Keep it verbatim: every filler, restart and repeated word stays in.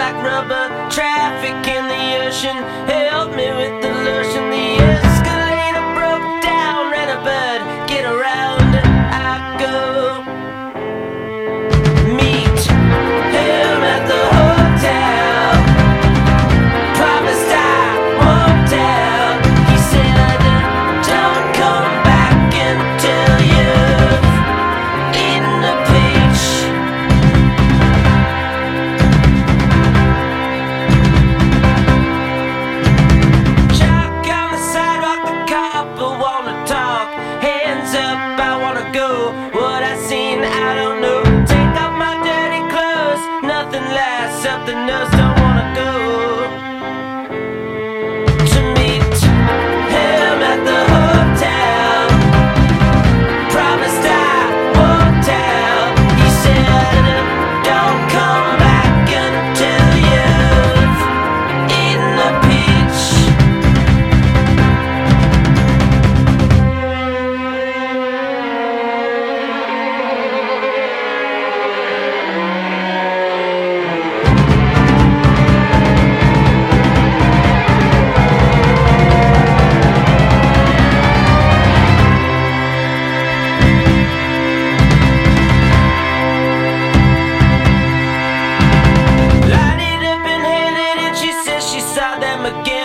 like rubber. Traffic in the ocean, help me with the lotion. The escalator broke down, ran a bird, get around, I go. Meet him at the hotel, promised I won't tell. He said, don't come back until you've eaten a peach. Chalk on the sidewalk, the couple wanna talk. Hands up, I wanna go. What I seen, I don't know. Take off my dirty clothes, nothing lasts, something else, don't wanna go. To meet him at the hotel, promised I won't tell. He said, don't come back until you've eaten a peach. Lighted up and handed it, she says she saw them again.